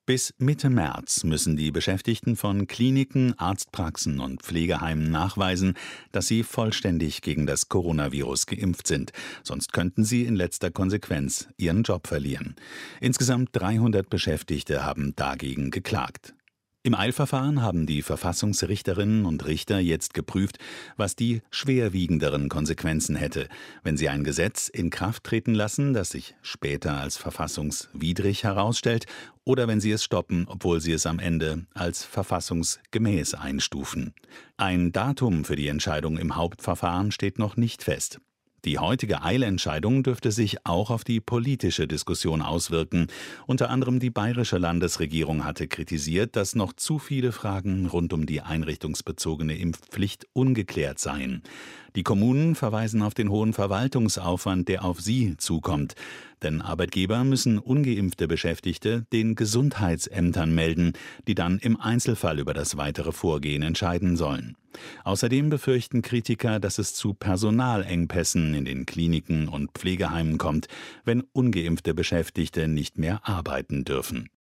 Bis Mitte März müssen die Beschäftigten von Kliniken, Arztpraxen und Pflegeheimen nachweisen, dass sie vollständig gegen das Coronavirus geimpft sind. Sonst könnten sie in letzter Konsequenz ihren Job verlieren. Insgesamt 300 Beschäftigte haben dagegen geklagt. Im Eilverfahren haben die Verfassungsrichterinnen und Richter jetzt geprüft, was die schwerwiegenderen Konsequenzen hätte, wenn sie ein Gesetz in Kraft treten lassen, das sich später als verfassungswidrig herausstellt, oder wenn sie es stoppen, obwohl sie es am Ende als verfassungsgemäß einstufen. Ein Datum für die Entscheidung im Hauptverfahren steht noch nicht fest. Die heutige Eilentscheidung dürfte sich auch auf die politische Diskussion auswirken. Unter anderem die bayerische Landesregierung hatte kritisiert, dass noch zu viele Fragen rund um die einrichtungsbezogene Impfpflicht ungeklärt seien. Die Kommunen verweisen auf den hohen Verwaltungsaufwand, der auf sie zukommt. Denn Arbeitgeber müssen ungeimpfte Beschäftigte den Gesundheitsämtern melden, die dann im Einzelfall über das weitere Vorgehen entscheiden sollen. Außerdem befürchten Kritiker, dass es zu Personalengpässen in den Kliniken und Pflegeheimen kommt, wenn ungeimpfte Beschäftigte nicht mehr arbeiten dürfen.